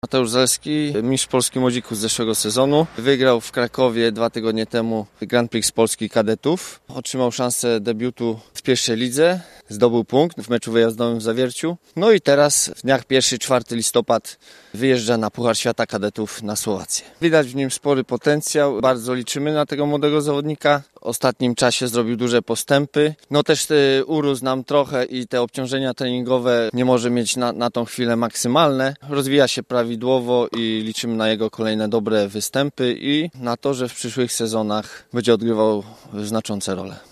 Mateusz Zalewski, mistrz Polski młodzików z zeszłego sezonu. Wygrał w Krakowie 2 tygodnie temu Grand Prix Polski kadetów. Otrzymał szansę debiutu w pierwszej lidze. Zdobył punkt w meczu wyjazdowym w Zawierciu. No i teraz w dniach 1-4 listopad wyjeżdża na Puchar Świata Kadetów na Słowację. Widać w nim spory potencjał. Bardzo liczymy na tego młodego zawodnika. W ostatnim czasie zrobił duże postępy. No też urósł nam trochę i te obciążenia treningowe nie może mieć na tą chwilę maksymalne. Rozwija się prawidłowo i liczymy na jego kolejne dobre występy i na to, że w przyszłych sezonach będzie odgrywał znaczące role.